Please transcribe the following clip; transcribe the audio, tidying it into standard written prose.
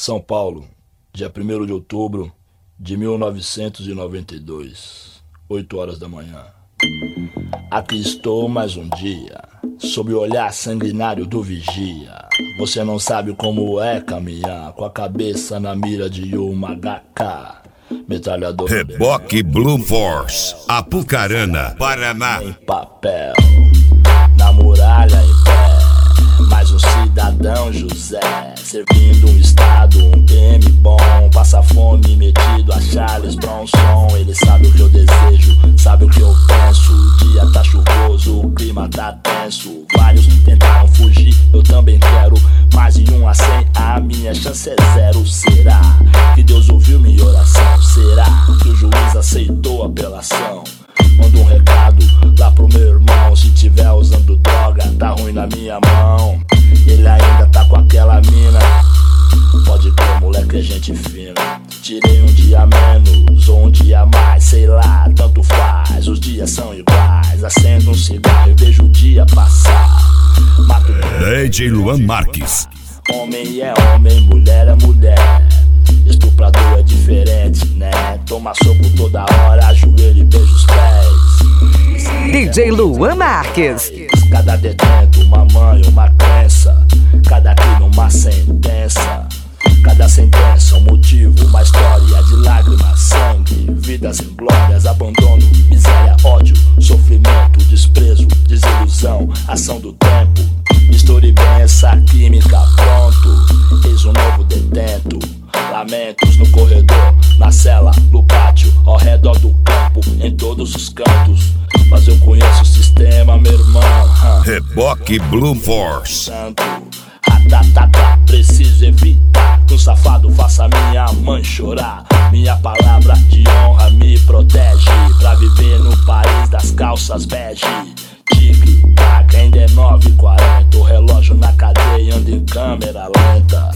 São Paulo, dia 1º de outubro de 1992, 8 horas da manhã. Aqui estou mais um dia, sob o olhar sanguinário do vigia. Você não sabe como é caminhar com a cabeça na mira de uma HK. Metralhador Reboque Blue Force, Apucarana, Paraná. em papel, na muralha em pé. Mais um cidadão José, servindo um estado, um PM bom. Passa fome metido a Charles Bronson. Ele sabe o que eu desejo, sabe o que eu penso. O dia tá chuvoso, o clima tá tenso. Vários tentaram fugir, eu também quero. Mas em 1 a 100 a minha chance é 0. Será que Deus ouviu minha oração? Será que o juiz aceitou a apelação? Manda um recado lá pro meu irmão. Se tiver usando droga, tá ruim na minha mão. Ele ainda tá com aquela mina. Pode crer, moleque, é gente fina. Tirei um dia menos ou um dia mais, sei lá, tanto faz. Os dias são iguais. Acendo um cigarro e vejo o dia passar. Mato DJ Luan Marques. Homem é homem, mulher é mulher. Estuprador é diferente, né? Toma soco toda hora, ajoelha e beija os pés. DJ Luan Marques. Cada detento, uma mãe, uma crença. Cada crime, uma sentença. Cada sentença, um motivo, uma história de lágrimas, sangue, vidas em glórias, abandono, miséria, ódio, sofrimento, desprezo, desilusão, ação do tempo. Misture bem essa química, pronto. Eis um novo detento. Lamentos no corredor, na cela, no pátio, ao redor do campo, em todos os cantos. Mas eu conheço o sistema, meu irmão. Reboque Blue Force. Santo, preciso evitar que um safado faça minha mãe chorar. Minha palavra de honra me protege pra viver no país das calças bege. Tic-tac, ainda é 9h40. O relógio na cadeia anda em câmera lenta.